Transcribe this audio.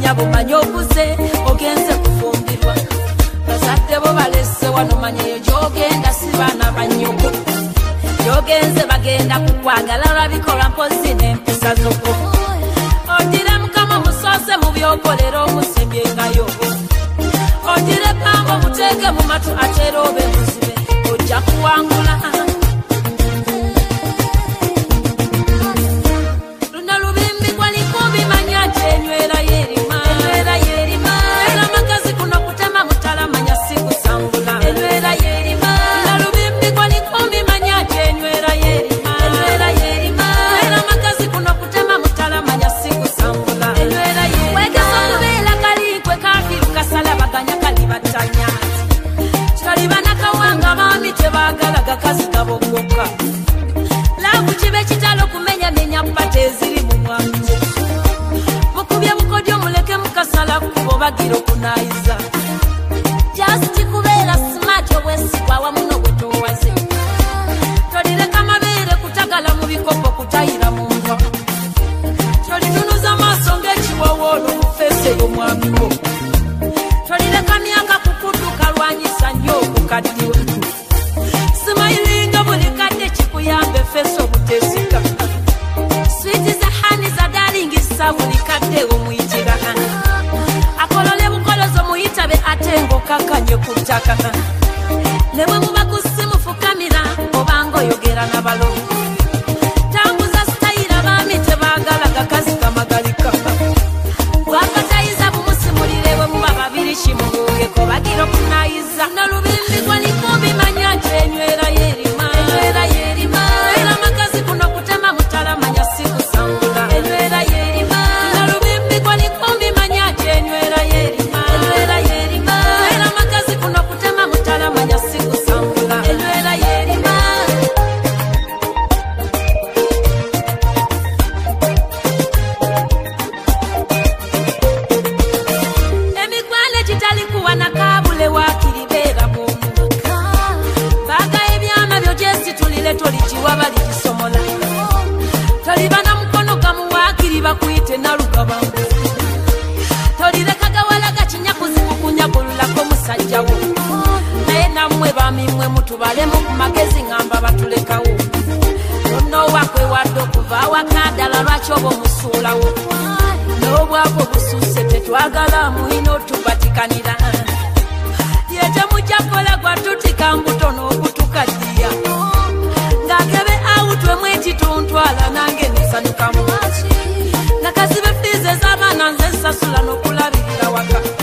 genda bumanyi okuze ogenze kufumbirwa bazadde bo balese wano manyeyo gyogenda si baana banyoko gyogenze bagenda kukwagala lwabikolwa mpozi n'empisa zoko otire mukama musoose mu byokolera omusembyengayo otire pamba muteeke mu matu ateera obe muzibe ojja kuwangula luno lubimbi gwalikumbi manya nti enywera yerima era amagazi kuno kutema mutala manya si kusambula enywera yerima luno lubimbi gwalikumbi manya nti enywera yerima era amagazi kuno kutema mutala manya si kusambula enywera yerima wegeza okubeera kalikwe kafiru kasala baganya kalibatanya kalibana kawanga mami tebaagala gakazi kabogoka labu kibe kitalo kumenyamenya mpate eziri mu mwanjo mukubye mukodyo muleke mukasala kubo bagira okunayiza just kubeera smart obwesigwa wamu n'obwetoowaze tolireka mabeere kutagala mu bikopo kutayira mu nva tolitunuza maaso ng'ekiwowoolo mu feesi ey'omwamiko tolireka myaka kukudduka lwanyisa nnyo okukaddiwe simayiringa buli kadde kikuyambe feesi obutesika switi za hani za dalingisa buli kadde omuyitira akolole bukolozo muyitabe ate ng'okakanye ku ttaka ne bwe muba ku ssimu fukamira obanga oyogera n'abalogo tambuza sitayira baami tebaagala gakazi kamagalika bwakatayiza bumusimulire bwe muba babiri kimubuugeko bagira okunayiza nolubimbi gwalikumbi manya nti enywera yerima era amagazi kuno kutema mutala manya si kusambula enywera yerima nolubimbi gwalikumbi manya nti enywera yerima era amagazi kuno kutema mutala manya si kusambula enywera yerima emikwano egitali kuwana kabule wakiribeera mumu baga ebyama byo gyesitulire tolikiwa balikisomola tolibana mukono gamu wakiri bakuyite nalugabangu tolireka gawala gakinyakuzi kukunyakululako musajjawo naye nammwe bamimwe mutubalemu ku magezi ngamba batulekawo nonnowakwe wadde okuva awakadala lwaki oba omusuulawo n'obwako busuuse tetwagala muyina otubatikanira ye temujja kukola gwatutika mbuto n'okutukaddiya ng'akebe awutwe mwekituntwala nange nesanyukamu nga kazibe fiizi ez'abaana nze nsasula n'okulabirira waka